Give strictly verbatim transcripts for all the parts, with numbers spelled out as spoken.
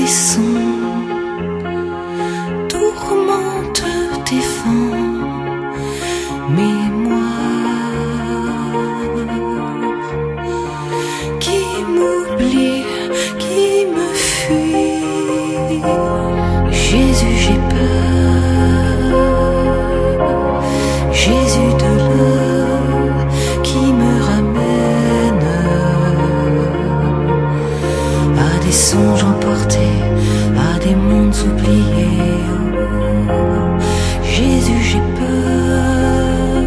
des sons, tourmente tes vents, mémoire qui m'oublie, qui me fuit. Jésus, j'ai peur, Jésus de l'heure qui me ramène à des songes emportés, à des mondes oubliés. Oh, Jésus, j'ai peur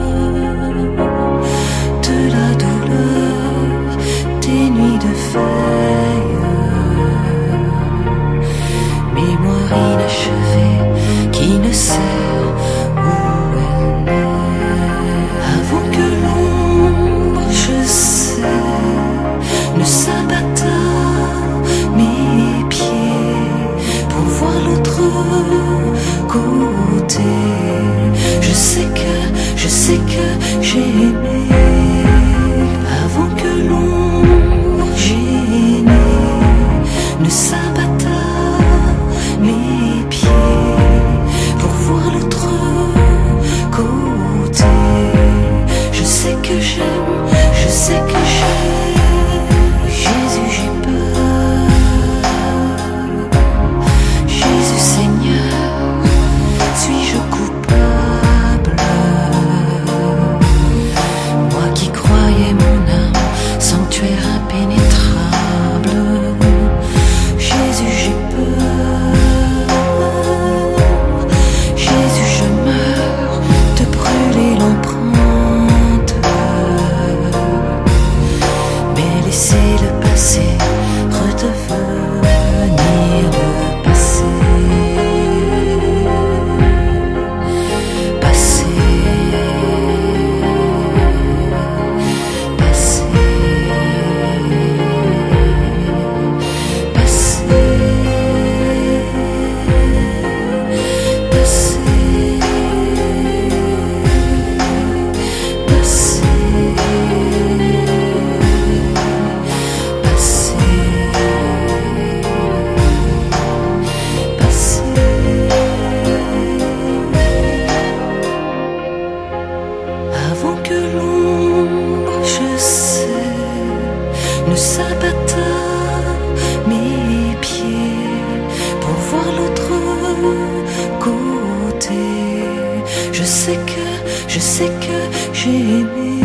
de la douleur des nuits de veille, mémoire inachevée qui ne sait où elle naît. Avant que l'ombre, je sais, ne s'abatte à mes pieds pour voir l'autre côté, je sais que, je sais que j'ai aimé. Avant que l'ombre gênée ne s'abatte à mes pieds pour voir l'autre côté, je sais que j'aime, je sais que j'aime. Jésus, j'ai peur, Jésus Seigneur, suis-je coupable? Moi qui croyais mon âme sanctuaire impénétrable. Jésus, j'ai peur, Jésus, je meurs de brûler l'empreinte, mais laissez le passé redevenir le passé. Passé, passé, passé, avant que l'ombre, je sais, ne s'abatte à mes pieds pour voir l'autre côté, je sais que, je sais que j'ai aimé.